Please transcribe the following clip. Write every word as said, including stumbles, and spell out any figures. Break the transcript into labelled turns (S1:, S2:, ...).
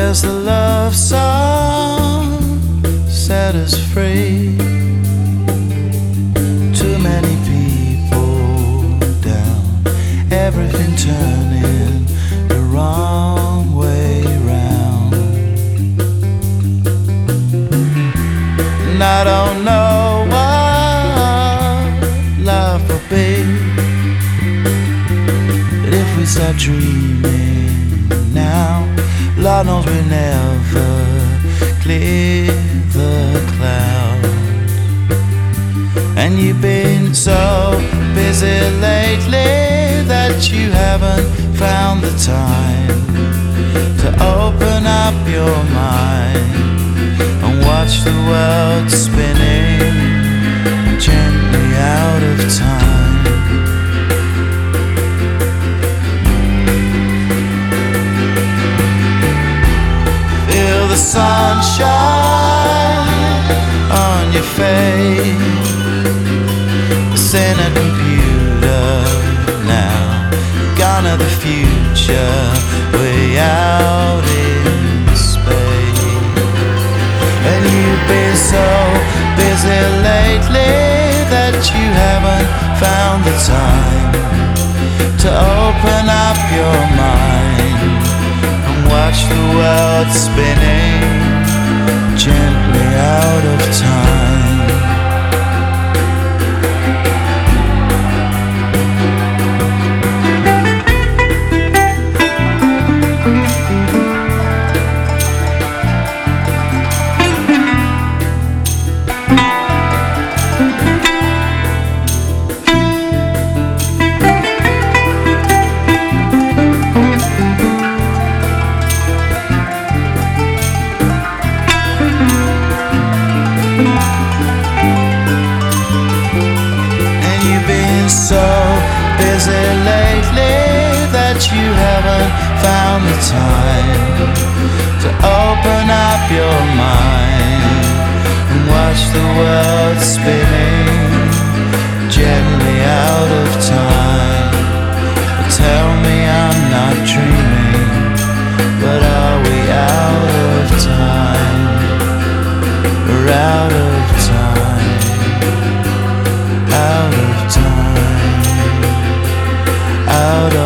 S1: Has the love song set us free? Too many people down, everything turning the wrong way round. And I don't know what life will be, but if we start dreaming now, Lord knows we'll never clear the clouds. And you've been so busy lately that you haven't found the time to open up your mind and watch the world spinning gently out of time. The sunshine on your face, it's in a computer now, gone to the future, way out in space. And you've been so busy lately that you haven't found the time to open up your mind, watch the world spinning gently out of time. So busy lately that you haven't found the time to open up your mind and watch the world spinning gently out of time. Well, tell me I'm not dreaming, but are we out of time? We're out of time, out of time, out of